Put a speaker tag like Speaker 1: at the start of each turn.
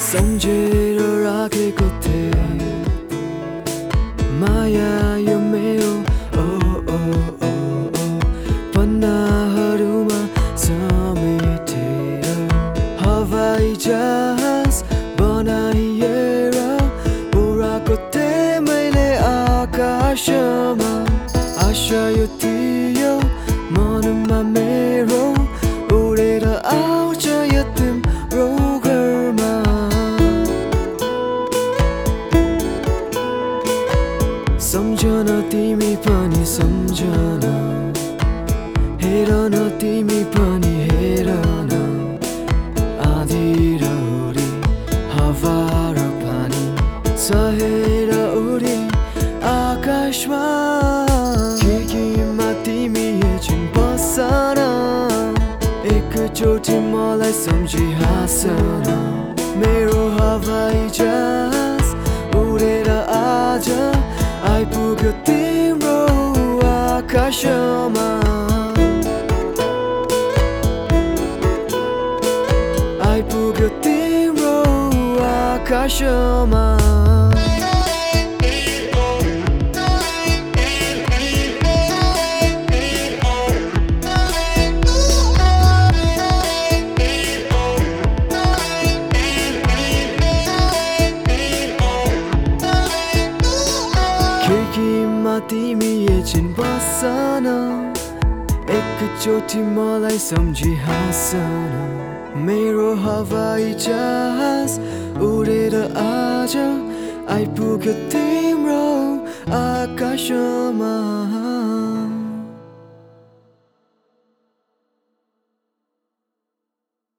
Speaker 1: सम्झेर राखेको थिएँ माया यो मेरो पन्नाहरूमा समेटेर हवाई जहाज बनाइएर उडाएको थिएँ मैले आकाशमा। आशा यो थियो मनमा मेरो उडेर आउँछ यो तिम्रो घरमा। सम्झन तिमी पनि सम्झन, हेर न तिमी पनि हेर न, आँधी र हुरी हावा र पानी सहेर उडी आकाशमा। खिड्कीमा तिमी एकछिन बस न, एकचोटि मलाई सम्झी हाँस न। मेरो हवाई जहाज उडेर आज आइपुग्यो तिम्रो आकाशमा। आइपुग्यो तिम्रो आकाशमा। खिड्कीमा तिमी एकछिन बस न, एकचोटि मलाई सम्झी हाँस न। मेरो हवाई जहाज उडेर आज आइपुग्यो तिम्रो आकाशमा।